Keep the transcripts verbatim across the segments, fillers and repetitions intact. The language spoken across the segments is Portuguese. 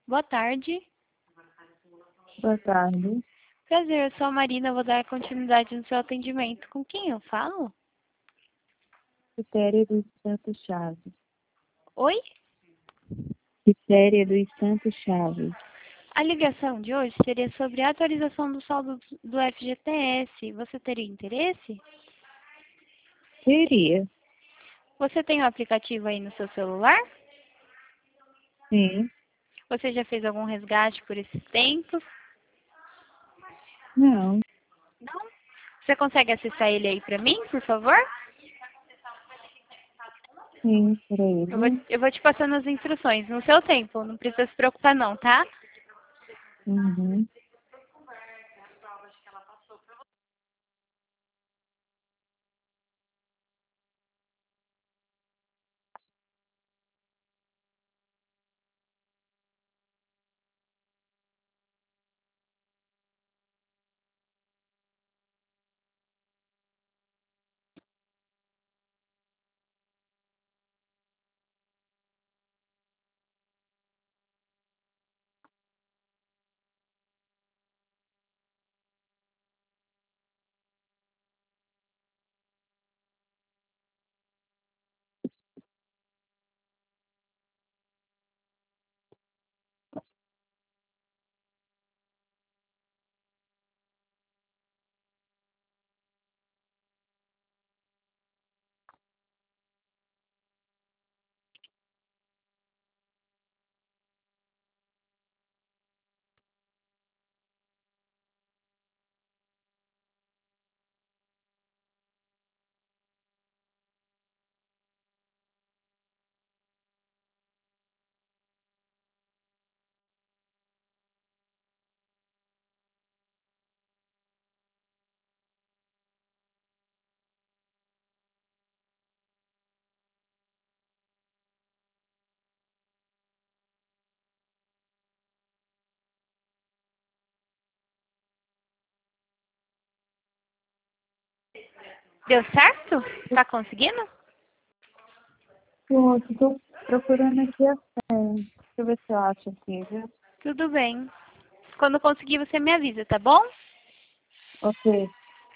Boa tarde. Boa tarde. Prazer, eu sou a Marina, vou dar continuidade no seu atendimento. Com quem eu falo? Quitéria dos Santos Chaves. Oi? Quitéria dos Santos Chaves. A ligação de hoje seria sobre a atualização do saldo do F G T S. Você teria interesse? Teria. Você tem o aplicativo aí no seu celular? Sim. Você já fez algum resgate por esses tempos? Não. Não? Você consegue acessar ele aí para mim, por favor? Sim, peraí. Eu vou, eu vou te passando as instruções no seu tempo, não precisa se preocupar não, tá? Uhum. Deu certo? Tá conseguindo? Pronto, tô procurando aqui a senha. Deixa eu ver se eu acho aqui, viu? Tudo bem. Quando conseguir, você me avisa, tá bom? Ok.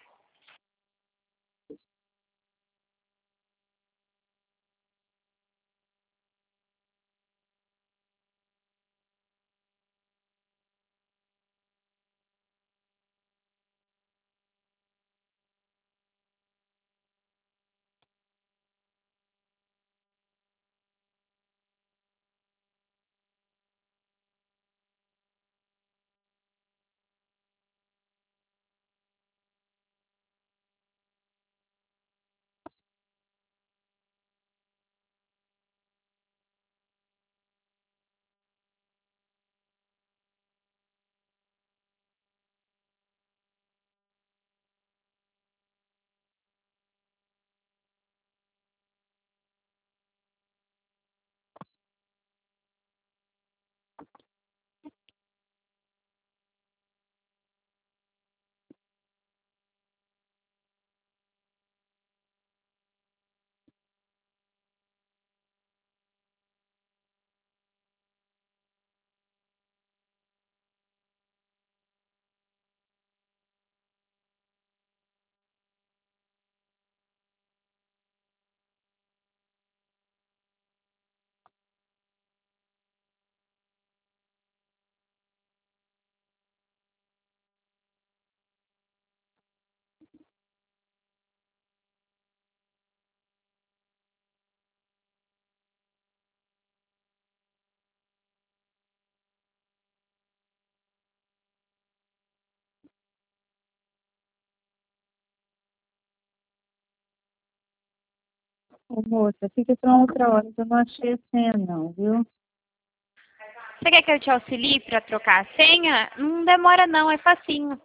Ô, moça, fica pra outra hora, que eu não achei a senha não, viu? Você quer que eu te auxilie para trocar a senha? Não demora não, é facinho.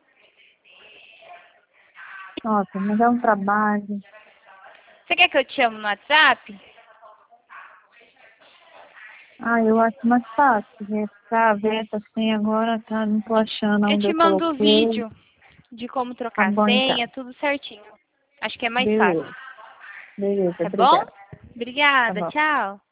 Nossa, me dá um trabalho. Você quer que eu te chame no WhatsApp? Ah, eu acho mais fácil, né? Ficar aberta assim agora, tá? Não tô achando Eu onde te eu mando o coloquei. vídeo de como Tá trocar a bom, então. senha, tudo certinho. Acho que é mais fácil. Beleza. Beleza, Tá bom? obrigada. Tá Obrigada, bom. tchau.